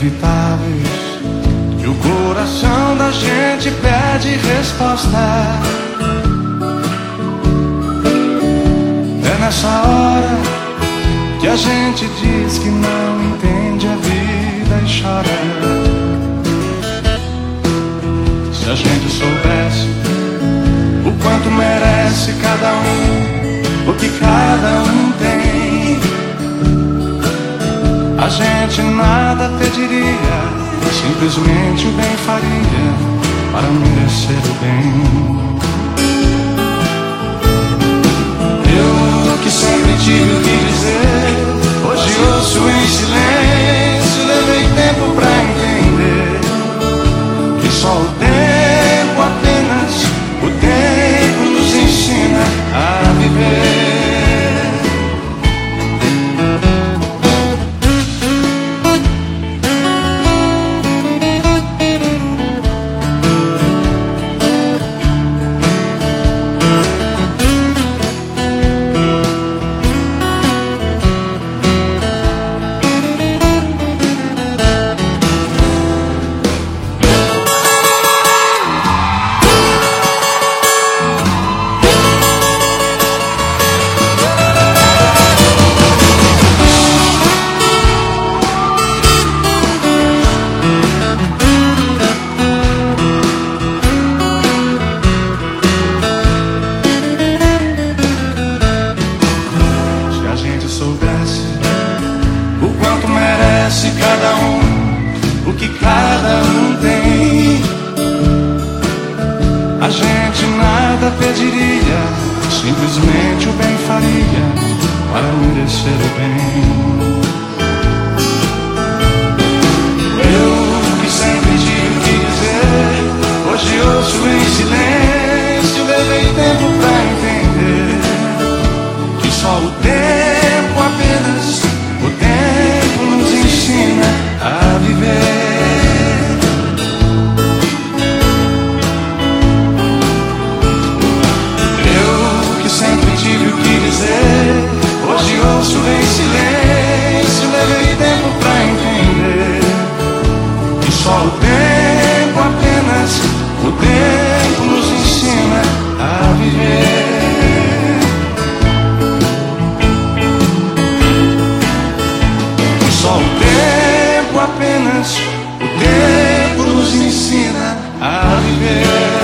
inevitáveis que o coração da gente pede resposta. É nessa hora que a gente diz que não entende a vida e chora. Se a gente soubesse o quanto merece cada um, o que cada um tem, a gente nada pediria, simplesmente o bem faria para merecer o bem. Eu que sempre tive o que dizer, hoje ouço em silêncio, levei tempo pra entender que só o tempo, apenas o tempo nos ensina a viver. O quanto merece cada um, o que cada um tem, a gente nada pediria, simplesmente o bem faria para merecer o bem. Eu que sempre tive o que dizer, hoje ouço em silêncio, levei tempo pra entender que só o tempo, apenas o tempo nos ensina a viver. Eu que sempre tive o que dizer, hoje ouço em silêncio, levei tempo pra entender que só o tempo, apenas o tempo nos ensina a viver. Só o tempo, apenas o tempo nos ensina a viver.